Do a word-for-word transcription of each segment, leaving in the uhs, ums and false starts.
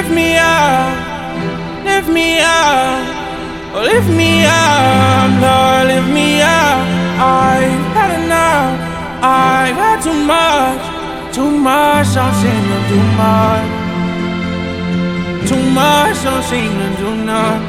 lift me up, lift me up, oh lift me up, Lord, lift me up. I've had enough, I've had too much, too much, don't seem to do much, too much, don't seem to do nothing.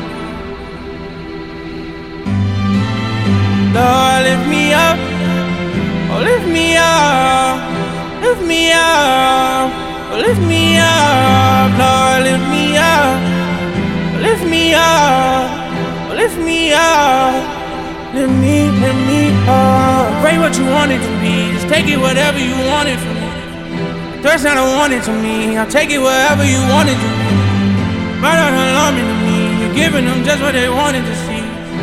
Lord, lift me up, oh lift me up, lift me up, oh lift me up, Lord, lift me up, lift me up, oh lift me up, lift me, lift me up. Pray what you want it to be, just take it whatever you want it from me. Thirst not I want it to me, I'll take it wherever you want it to be. Right on alarming to me, you're giving them just what they wanted to see.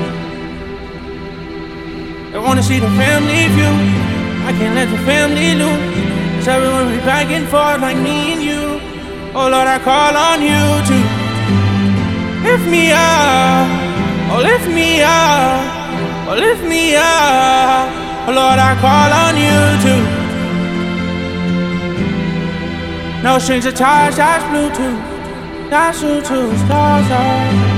They wanna see the family view, I can't let the family lose. Cause everyone be back and forth like me and you. Oh Lord, I call on you to lift me up, oh lift me up, oh lift me up. Oh Lord, I call on you to no strings attached, that's Bluetooth, that's Bluetooth, stars, stars.